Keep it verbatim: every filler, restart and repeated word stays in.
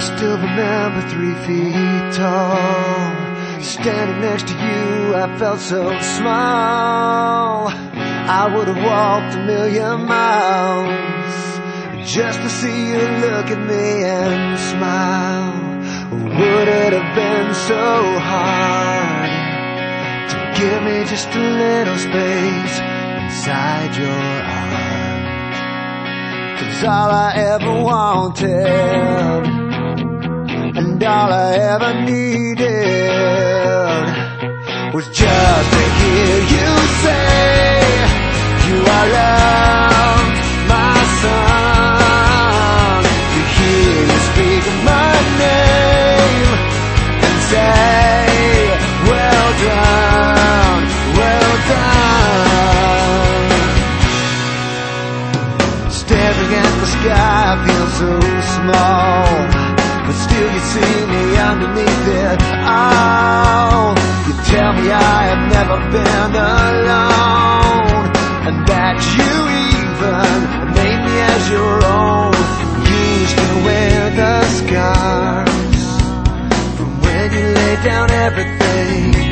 still remember three feet tall. Standing next to you, I felt so small. I would have walked a million miles just to see you look at me and smile. Would it have been so hard to give me just a little space inside your arms? 'Cause all I ever wanted and all I ever needed was just to hear you say you are loved, my son. To hear you speak my name and say, well done, well done. Staring at the sky, I feel so small, but still you see me underneath it all. You tell me I have never been alone, and that you even made me as your own. You still wear the scars from when you laid down everything